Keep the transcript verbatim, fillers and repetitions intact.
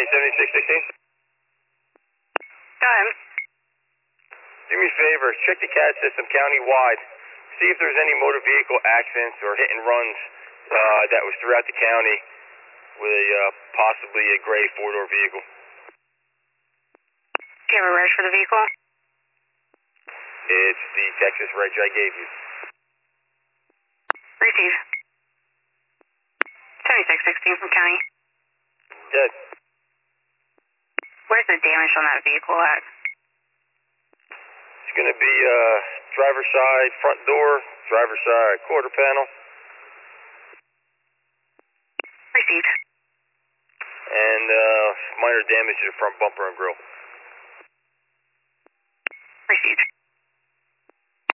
County, seventy-six sixteen. Go ahead. Do me a favor, check the C A D system county-wide. See if there's any motor vehicle accidents or hit and runs uh, that was throughout the county with a uh, possibly a gray four-door vehicle. Do you have a reg for the vehicle? It's the Texas reg I gave you. Receive. seventy-six sixteen from county. Good. Where's the damage on that vehicle at? It's going to be uh, driver's side front door, driver's side quarter panel. Received. And uh, minor damage to the front bumper and grill. Received.